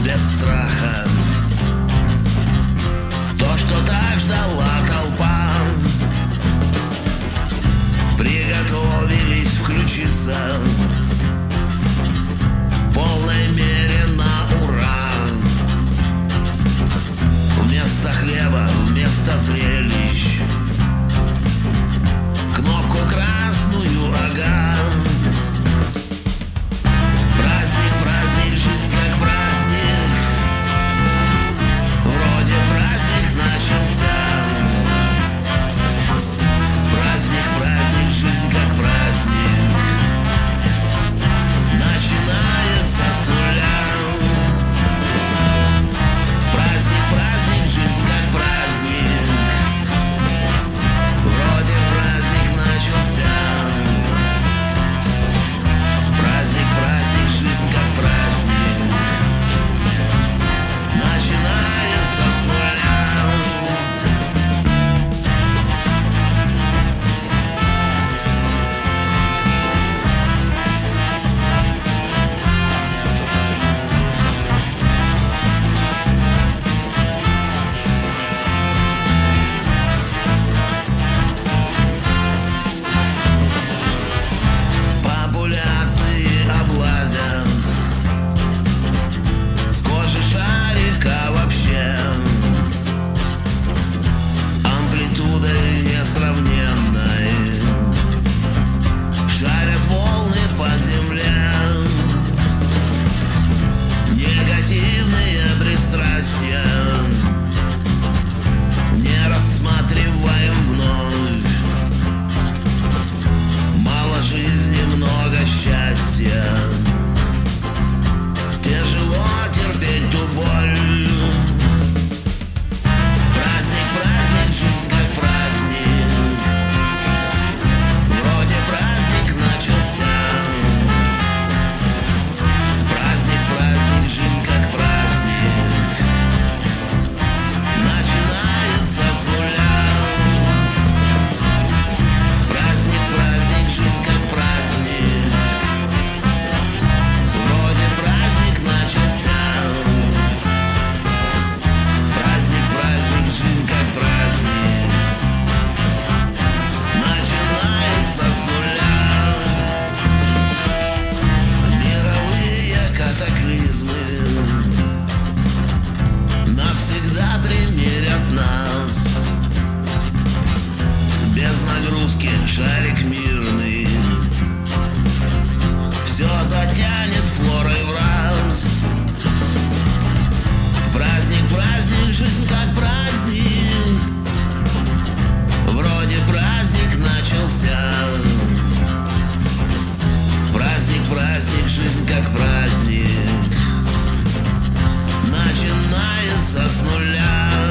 без страха. То, что так ждала толпа, приготовились включиться в полной мере на ура. Вместо хлеба, вместо зрелищ, кнопку красную, ага. Праздник, праздник, жизнь как праздник. Вроде праздник начался. Праздник, праздник, жизнь как праздник. Начинается с нуля. Праздник, праздник, жизнь как праздник. Вроде праздник начался. Праздник, праздник, жизнь как праздник. Начинается с нуля. Шарят волны по земле, негативные пристрастия не рассматриваем вновь. Мало жизни, много счастья. Тяжело терпеть ту боль. Праздник, праздник, жизнь как праздник. Вроде праздник начался. Праздник, праздник, жизнь как праздник. Начинается с нуля. Праздник, праздник, жизнь как праздник. Вроде праздник начался. Праздник, праздник, жизнь как праздник. Начинается с нуля. Мировые катаклизмы навсегда примирят нас. Без нагрузки шарик мирный все затянет флорой в раз. Праздник, праздник, жизнь как праздник. Вроде праздник начался. Праздник, праздник, жизнь как праздник. Начинается с нуля.